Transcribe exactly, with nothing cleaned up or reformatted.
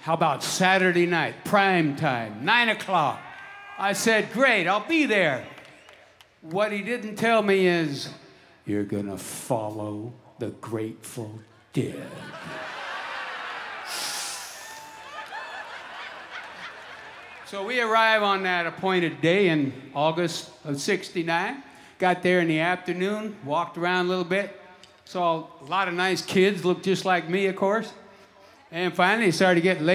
how about Saturday night, prime time, nine o'clock? I said, great, I'll be there. What he didn't tell me is, you're gonna follow the Grateful Dead. So we arrive on that appointed day in August of sixty-nine. Got there in the afternoon, walked around a little bit, saw a lot of nice kids, looked just like me, of course. And finally, it started getting late.